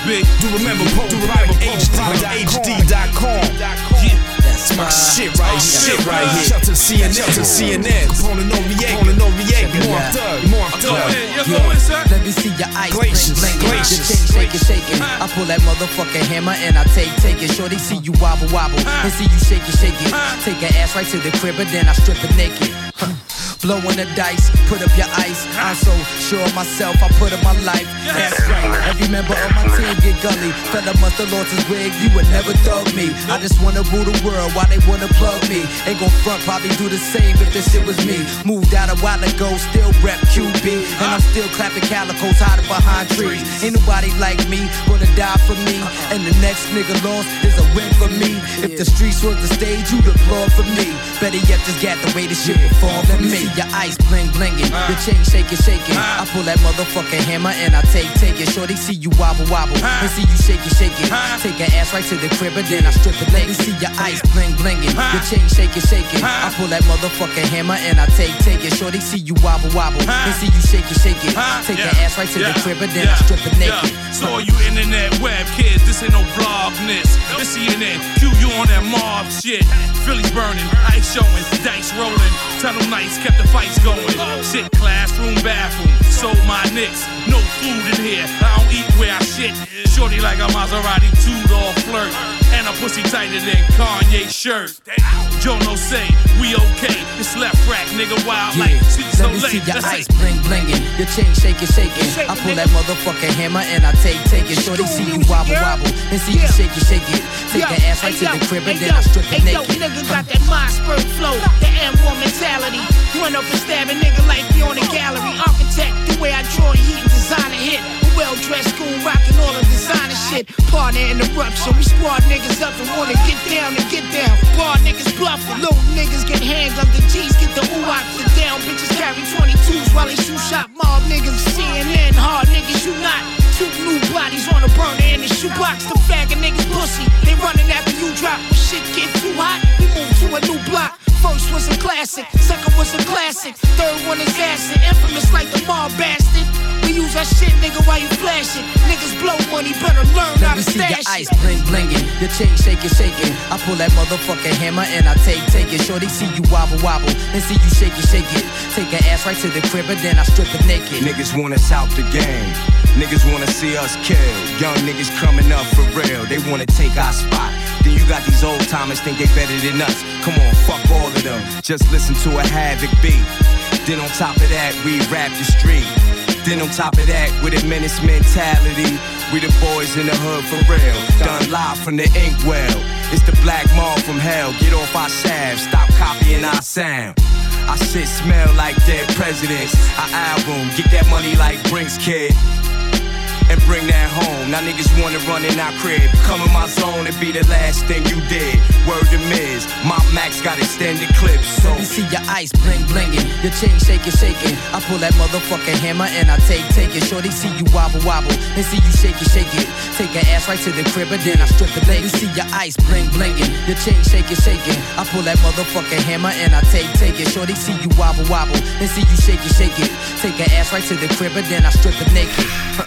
B. Do remember HD.com. That's my shit right here. Shout to CNN. Capone Noriega. Marked up. Let me see your ice glaciers. Your chain shaking. I pull that motherfucking hammer and I take it. Shorty see you wobble and see you shake it. Take your ass right to the crib and then I strip it naked. Blowing the dice, put up your ice. I'm so sure of myself, I put up my life. That's right, every member of my team get gully. Fella must have lost his wig, you would never thug me. I just wanna rule the world, why they wanna plug me? Ain't gon' front, probably do the same if this shit was me. Moved out a while ago, still rep QB. And I'm still clapping calicos, hiding behind trees. Ain't nobody like me, gonna die for me. And the next nigga lost is a win for me. If the streets was the stage, you'd applaud for me. Better yet, just got the way this shit perform for me. Your ice blinging, your chain shaking. I pull that motherfucking hammer and I take it. Shorty see you wobble and see you shake it. Take your ass right to the crib and then I strip it naked. See your ice blinging, your chain shaking. I pull that motherfucking hammer and I take it. Shorty see you wobble and see you shake it. Take your ass right to the crib and then I strip it naked. So all you internet web kids, this ain't no vlogness. This CNN, cue you on that mob shit. Philly's burning, ice showing, dice rolling. Tunnel nights kept the fights going. Shit, classroom, bathroom, sold my nicks. No food in here, I don't eat where I shit. Shorty like a Maserati two-door flirt. And a pussy tighter than Kanye's shirt. Jono say, we okay. This left rack, nigga, wild like sleep so late. Let me see your Let's ice blinging, your chain shaking. I pull that motherfucking hammer and I take it. Shorty see you wobble and see you shake it. Take your ass right to the crib and then I strip it naked. Yo, nigga got that Mossberg flow, the M1 mentality. Run up and stab a nigga like you on a gallery. Architect, the way I draw heat and design a hit. Well-dressed school rockin' all the designer shit. Partner in the rupture, we squad niggas up and wanna get down. Bar niggas bluffin', little niggas get hands up the G's, get the ooh-ops to down. Bitches carry 22s while they shoot shot. Mob niggas CNN, hard niggas you not. Two new bodies on a burner in the shoebox. The faggot niggas pussy, they running after you drop. When shit get too hot, we move to a new block. First was a classic, second was a classic. Third one is acid, infamous like the mob bastard. We use our shit, nigga, while you flashing. Niggas blow money, better learn how to stash it. Let me see your ice blinging, your chain shaking. I pull that motherfucking hammer and I take it. Shorty see you wobble and see you shake it. Take your ass right to the crib and then I strip it naked. Niggas want us out the game. Niggas wanna see us kill. Young niggas coming up for real. They wanna take our spot. Then you got these old timers think they better than us. Come on, fuck all of them. Just listen to a Havoc beat. Then on top of that, we rap the street. Then on top of that, with a menace mentality, we the boys in the hood for real. Done live from the inkwell. It's the black mall from hell. Get off our shaft, stop copying our sound. Our shit smell like dead presidents. Our album, get that money like Brinks, kid. And bring that home. Now niggas wanna run in our crib. Come in my zone and be the last thing you did. Word to Miz, my Max got extended clips. So let me see your ice blinging, your chain shaking. I pull that motherfucking hammer and I take it. Shorty see you wobble and see you shake it. Take your ass right to the crib and then I strip it naked. Let me see your ice blinging, your chain shaking. I pull that motherfucking hammer and I take it. Shorty see you wobble and see you shake it. Take your ass right to the crib and then I strip it naked.